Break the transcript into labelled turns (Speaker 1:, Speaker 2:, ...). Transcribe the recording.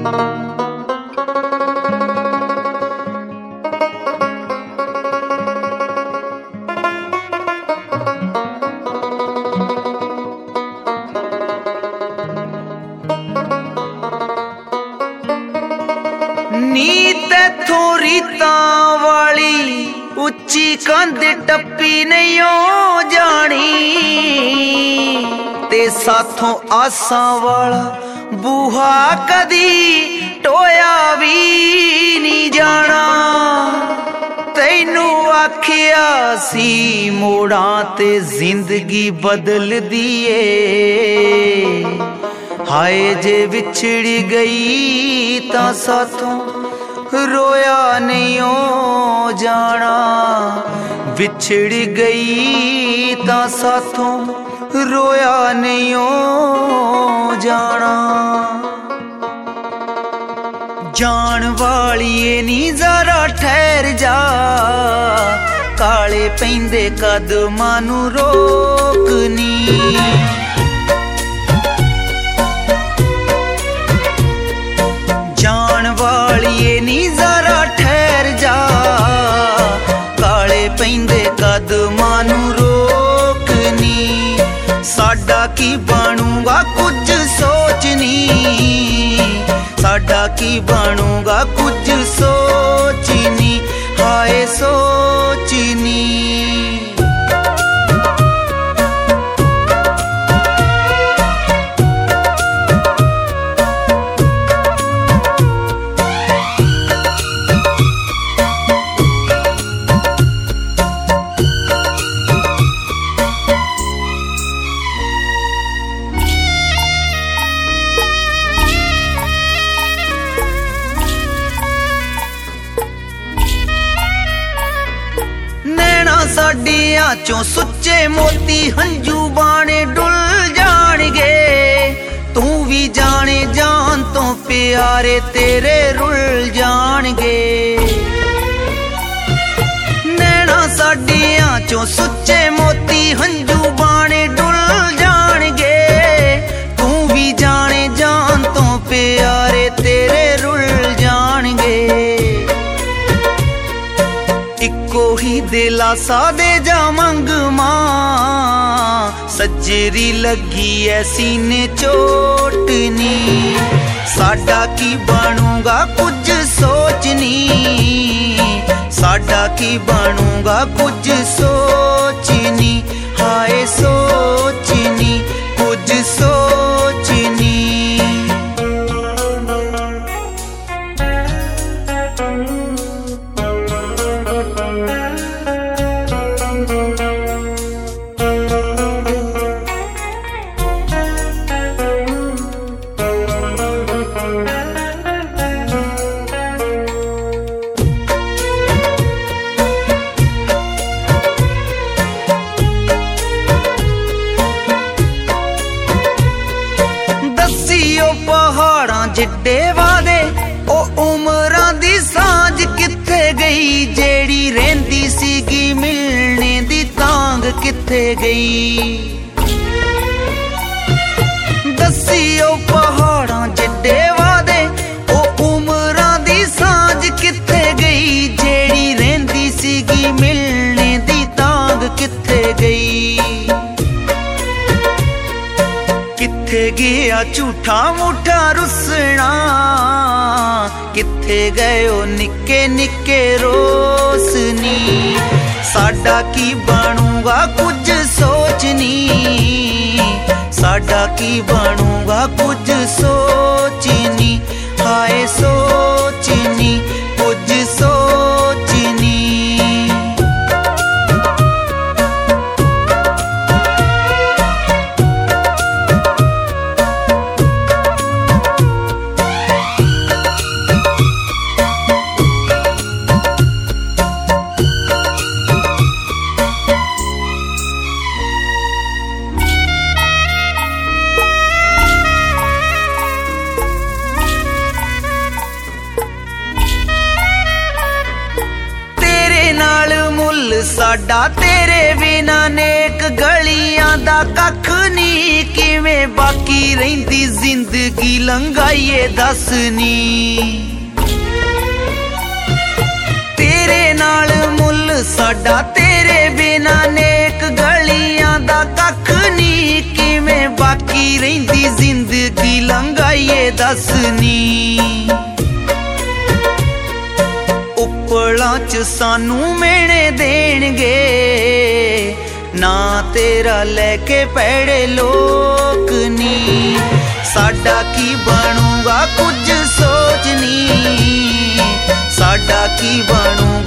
Speaker 1: नी तैथों रीतां वाली उच्ची कंध टप्पी नहीं हो जानी, ते साथों आसां वाला बूहा कदी टोया भी नहीं जाना। तैनू आखिया सी मोड़ां ते जिंदगी बदल दिए, हाय जे विछड़ गई तां साथों रोया नहीं हो जाना। विछड़ गई तां साथों रोया नहीं हो जाना। जान वालिए नी जरा ठहर जा, काले पैंदे कदमां नू रोकनी। जान वालिए नी जरा ठहर जा, काले पैंदे कदमां नू रोकनी। साडा की बनूगा कुछ सोचनी, साडा की बनूगा कुछ सोचनी, हाय सोचनी। साडियां चों सुच्चे मोती हंजू बाणे डुल जाणगे, तू भी जाने जान तो प्यारे तेरे रुल जाणगे। नैना साडियां चों सुच्चे मोती हंजू बाणे डुल जाणगे, तू भी जाने जान तो प्यारे तेरे रुल जाणगे। इको ही दिलासा दे जा मंग मां, सज्जरी लगी ऐ सीने चोटनी। साडा की बनूगा कुछ सोचनी, साडा की बनूगा कुछ सोचनी, हाय सोचनी कुछ सोचनी। जिड्डे वादे ओ उमरां दी सांझ कित्थे गई, जेड़ी रहिंदी सीगी मिलने दी तांग कित्थे गई। दस्सियो पहाड़ां जिड्डे वादे ओ उमरां दी सांझ कित्थे गई, जेड़ी रहिंदी सीगी मिलने दी तांग कित्थे गई। कित्थे गया झूठा मूठा रुसना, कित्थे गयो निक्के निक्के रोसनी। साडा की बनूगा कुछ सोचनी, साडा की बनूगा कुछ सोचनी, हाय सोचनी कुछ सोचनी। साडा तेरे बिना नेक गलियां दा कख नी किवें बाकी रहिंदी जिंदगी लंघाइए दस नी तेरे नाल मुल साडा तेरे बिना नेक गलियां दा कख नी किवें बाकी रहिंदी जिंदगी लंघाइए दस नी उपलां च सानू मेणे देणगे ना तेरा लैके पैड़े लोक नी साडा की बनूगा कुछ सोच नी साडा की बनूगा